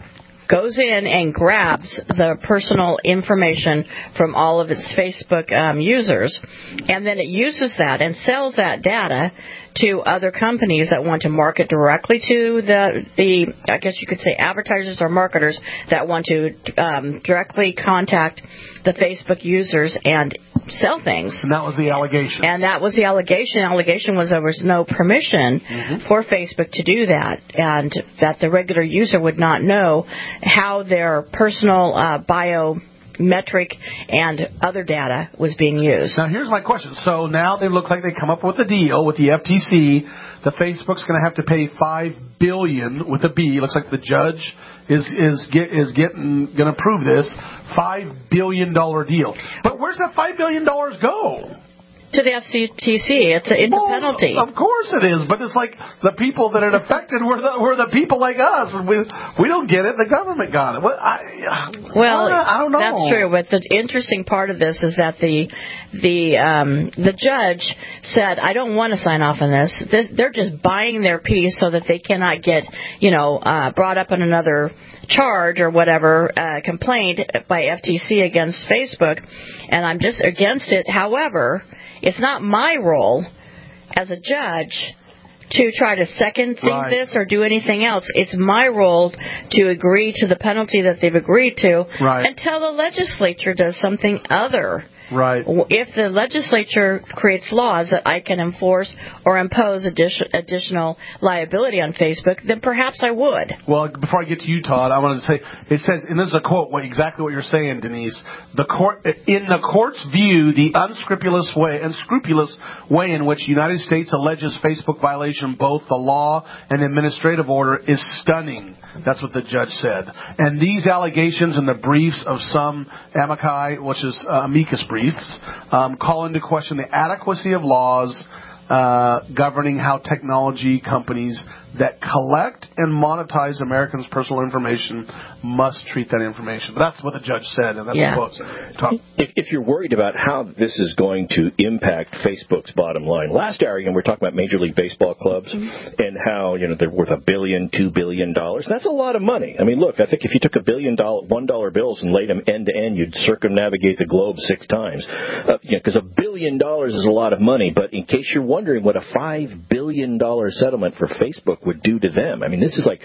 goes in and grabs the personal information from all of its Facebook um, users, and then it uses that and sells that data to other companies that want to market directly to the, the I guess you could say advertisers or marketers that want to um, directly contact the Facebook users and sell things. And that was the allegation. And that was the allegation. The allegation was there was no permission mm-hmm. for Facebook to do that, and that the regular user would not know how their personal uh, bio metric and other data was being used. Now, here's my question. So now they look like they come up with a deal with the F T C. The Facebook's going to have to pay five billion dollars with a B. Looks like the judge is is get, is getting going to approve this five billion dollars deal. But where's that five billion dollars go? To the F T C. It's a, it's well, a penalty. Of course it is, but it's like the people that are affected were the, were the people like us. We we don't get it. The government got it. Well, I, well I, I don't know. That's true. But the interesting part of this is that the the um, the judge said, I don't want to sign off on this. this. They're just buying their piece so that they cannot get, you know, uh, brought up on another charge or whatever, uh, complaint by F T C against Facebook, and I'm just against it. However, it's not my role as a judge to try to second think right. this or do anything else. It's my role to agree to the penalty that they've agreed to right. until the legislature does something other. Right. If the legislature creates laws that I can enforce or impose addition, additional liability on Facebook, then perhaps I would. Well, before I get to you, Todd, I wanted to say, it says, and this is a quote, what, exactly what you're saying, Denise, the court, in the court's view, the unscrupulous way, unscrupulous way in which the United States alleges Facebook violation both the law and administrative order is stunning. That's what the judge said. And these allegations in the briefs of some amici, which is uh, amicus briefs, um, call into question the adequacy of laws uh, governing how technology companies that collect and monetize Americans' personal information must treat that information. But that's what the judge said, and that's yeah. the quote. If, if you're worried about how this is going to impact Facebook's bottom line, last hour, you know, we were talking about Major League Baseball clubs mm-hmm. and how, you know, they're worth a billion, two billion dollars. That's a lot of money. I mean, look, I think if you took a billion dollar, one dollar bills and laid them end to end, you'd circumnavigate the globe six times. Uh, yeah, because a billion dollars is a lot of money. But in case you're wondering what a five billion dollar settlement for Facebook would do to them, I mean, this is like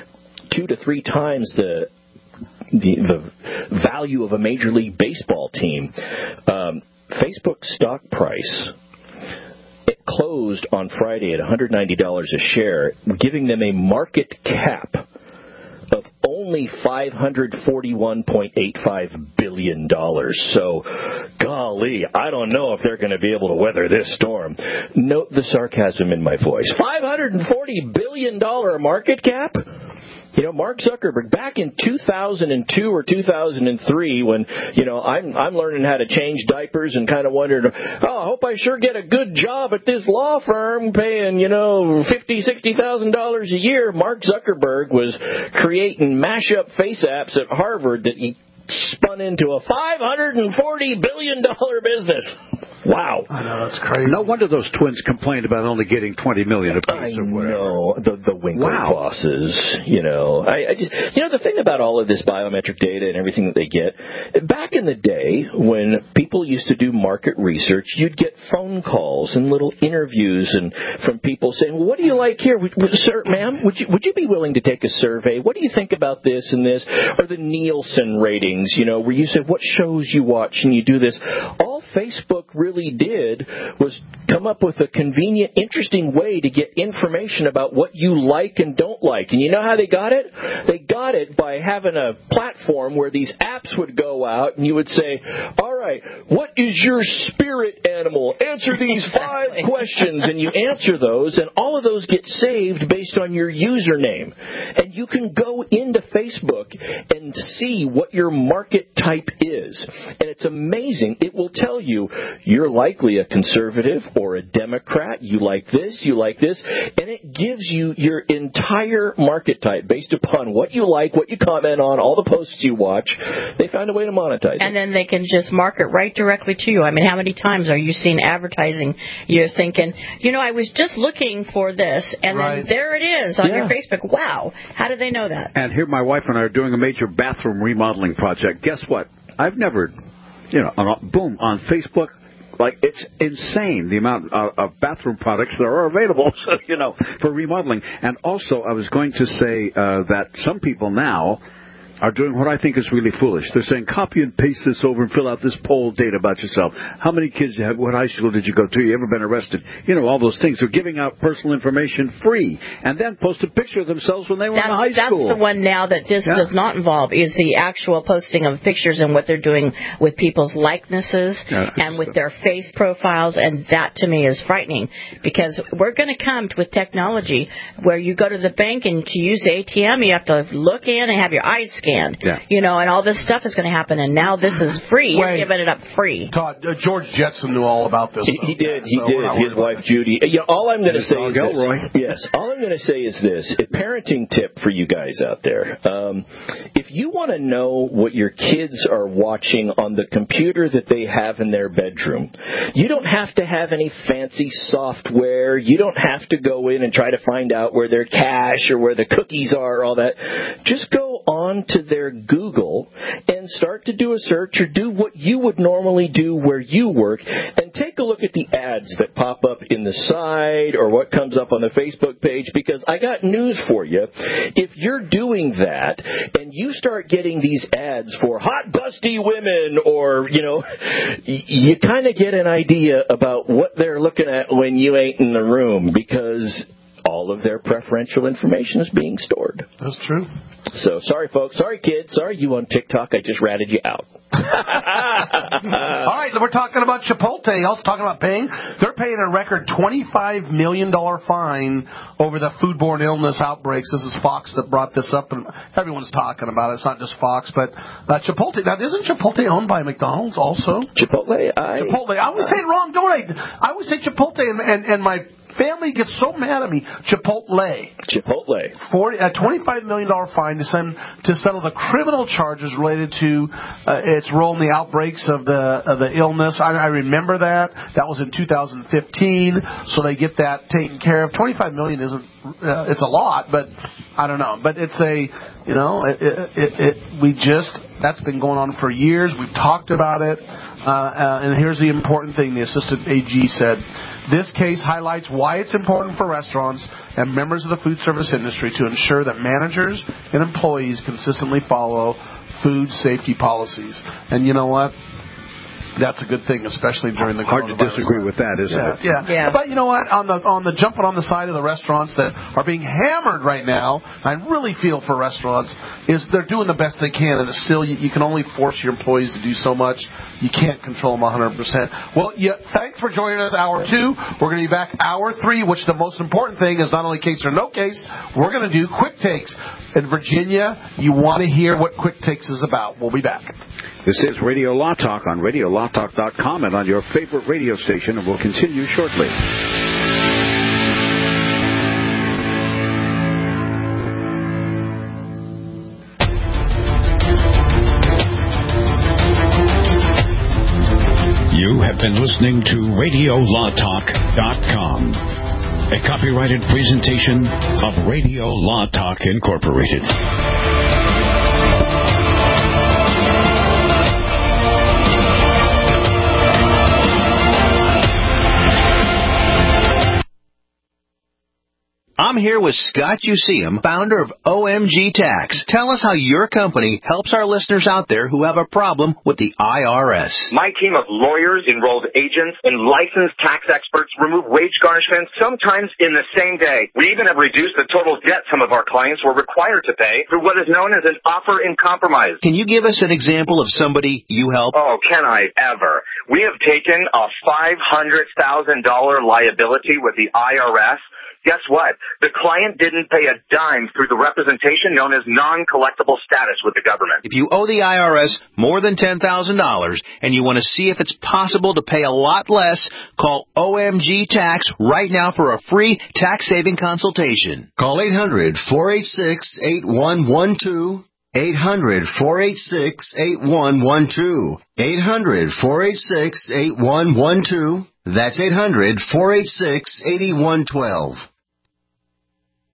two to three times the the, the value of a Major League Baseball team. Um, Facebook's stock price, it closed on Friday at one hundred ninety dollars a share, giving them a market cap of only five hundred forty-one point eight five billion dollars. So, golly, I don't know if they're going to be able to weather this storm. Note the sarcasm in my voice. five hundred forty billion dollars market cap? You know, Mark Zuckerberg, back in two thousand two or two thousand three, when, you know, I'm I'm learning how to change diapers and kind of wondered, oh, I hope I sure get a good job at this law firm paying, you know, fifty thousand dollars, sixty thousand dollars a year. Mark Zuckerberg was creating mash-up face apps at Harvard that he spun into a five hundred forty billion dollars business. Wow. I know, that's crazy. No wonder those twins complained about only getting twenty million dollars I or whatever. know, the, the Winklevosses, wow. you know. I, I just, you know, the thing about all of this biometric data and everything that they get, back in the day when people used to do market research, you'd get phone calls and little interviews and from people saying, well, what do you like here? Would, would, sir, ma'am, would you, would you be willing to take a survey? What do you think about this and this? Or the Nielsen ratings, you know, where you said what shows you watch and you do this. All Facebook really did was come up with a convenient, interesting way to get information about what you like and don't like. And you know how they got it? They got it by having a platform where these apps would go out and you would say, all right, what is your spirit animal? Answer these five questions. And you answer those, and all of those get saved based on your username. And you can go into Facebook and see what your market type is. And it's amazing. It will tell you you're you're likely a conservative or a Democrat. You like this, you like this, and it gives you your entire market type based upon what you like, what you comment on, all the posts you watch. They found a way to monetize it. And then they can just market right directly to you. I mean, how many times are you seeing advertising? You're thinking, you know, I was just looking for this, and Right. then there it is on Yeah. your Facebook. Wow. How did they know that? And here my wife and I are doing a major bathroom remodeling project. Guess what? I've never, you know, on, boom, on Facebook, like, it's insane the amount of, of bathroom products that are available, you know, for remodeling. And also, I was going to say uh, that some people now are doing what I think is really foolish. They're saying, copy and paste this over and fill out this poll data about yourself. How many kids you have? What high school did you go to? You ever been arrested? You know, all those things. They're giving out personal information free and then post a picture of themselves when they were That's, in high school. that's the one now that this Yeah. does not involve, is the actual posting of pictures and what they're doing with people's likenesses Yeah. and with their face profiles, and that to me is frightening, because we're going to come with technology where you go to the bank and to use the A T M, you have to look in and have your eyes scanned. Yeah. You know, and all this stuff is going to happen, and now this is free. You're Wait. giving it up free. Todd, uh, George Jetson knew all about this. He, though. he did. He So we're not did. His worried wife Judy. You know, all I'm going to His say dog is this. Elroy. Yes. All I'm going to say is this: a parenting tip for you guys out there. Um, if you want to know what your kids are watching on the computer that they have in their bedroom, you don't have to have any fancy software. You don't have to go in and try to find out where their cache or where the cookies are, all that. Just go on to their Google and start to do a search or do what you would normally do where you work, and take a look at the ads that pop up in the side or what comes up on the Facebook page, because I got news for you. If you're doing that and you start getting these ads for hot busty women, or, you know, y- you kind of get an idea about what they're looking at when you ain't in the room, because all of their preferential information is being stored. That's true. So, sorry, folks. Sorry, kids. Sorry, you on TikTok. I just ratted you out. All right, we're talking about Chipotle. Also talking about paying. They're paying a record twenty-five million dollars fine over the foodborne illness outbreaks. This is Fox that brought this up, and everyone's talking about it. It's not just Fox, but uh, Chipotle. Now, isn't Chipotle owned by McDonald's also? Chipotle? I... Chipotle. I always say it wrong, don't I? I always say Chipotle, and, and, and my family gets so mad at me. Chipotle. Chipotle. forty, a twenty-five million dollars fine to, send, to settle the criminal charges related to uh, its role in the outbreaks of the of the illness. I, I remember that. That was in two thousand fifteen, so they get that taken care of. twenty-five million dollars isn't, uh, it's a lot, but I don't know. But it's a, you know, it, it, it, it, we just, that's been going on for years. We've talked about it. Uh, uh, and here's the important thing the assistant A G said. This case highlights why it's important for restaurants and members of the food service industry to ensure that managers and employees consistently follow food safety policies. And you know what? That's a good thing, especially during the Hard to coronavirus. disagree with that, isn't yeah, it? Yeah. Yeah. But you know what? On the on the jumping on the side of the restaurants that are being hammered right now, I really feel for restaurants, is they're doing the best they can, and it's still you, you can only force your employees to do so much. You can't control them one hundred percent. Well, yeah, thanks for joining us, hour two. We're going to be back hour three, which the most important thing is not only case or no case. We're going to do quick takes. In Virginia, you want to hear what quick takes is about. We'll be back. This is Radio Law Talk on radio law talk dot com and on your favorite radio station, and we'll continue shortly. You have been listening to radio law talk dot com, a copyrighted presentation of Radio Law Talk Incorporated. I'm here with Scott Useum, founder of O M G Tax. Tell us how your company helps our listeners out there who have a problem with the I R S. My team of lawyers, enrolled agents, and licensed tax experts remove wage garnishments sometimes in the same day. We even have reduced the total debt some of our clients were required to pay through what is known as an offer in compromise. Can you give us an example of somebody you help? Oh, can I ever? We have taken a five hundred thousand dollars liability with the I R S, Guess what? The client didn't pay a dime through the representation known as non-collectible status with the government. If you owe the I R S more than ten thousand dollars and you want to see if it's possible to pay a lot less, call O M G Tax right now for a free tax-saving consultation. Call eight hundred, four eight six, eight one one two. eight hundred, four eight six, eight one one two. eight hundred, four eight six, eight one one two. That's eight hundred, four eight six, eight one one two.